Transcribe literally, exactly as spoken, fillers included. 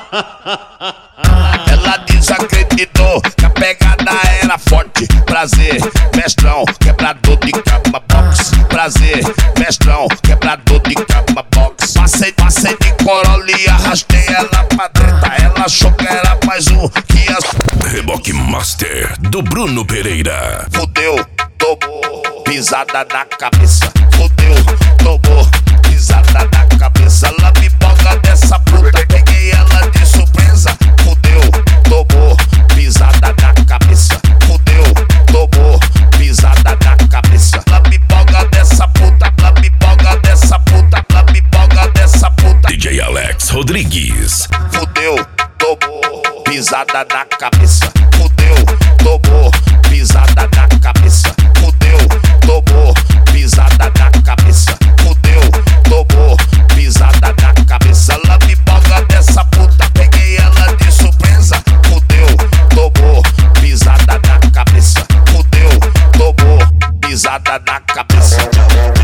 Ela desacreditou que a pegada era forte. Prazer, mestrão, quebrador de cama box. Prazer, mestrão, quebrador de cama box. Passei, passei de Corolla e arrastei ela pra treta. Ela achou que era mais um que as... Reboque Master do Bruno Pereira. Fudeu, tomou pisada na cabeça. Fudeu, tomou pisada na cabeça. Lambiboga dessa puta, peguei ela de surpresa. Fudeu, tomou pisada na cabeça. Fudeu, tomou pisada na cabeça. Lambiboga dessa puta, lambiboga dessa puta, lambiboga dessa puta. D J Alex Rodrigues. Fudeu, tomou pisada na cabeça. Fudeu, tomou pisada na cabeça. Fudeu, tomou pisada na cabeça. Fudeu, tomou pisada na cabeça. Lambiboga dessa puta, peguei ela de surpresa. Fudeu, tomou pisada na cabeça. Fudeu, tomou pisada na cabeça.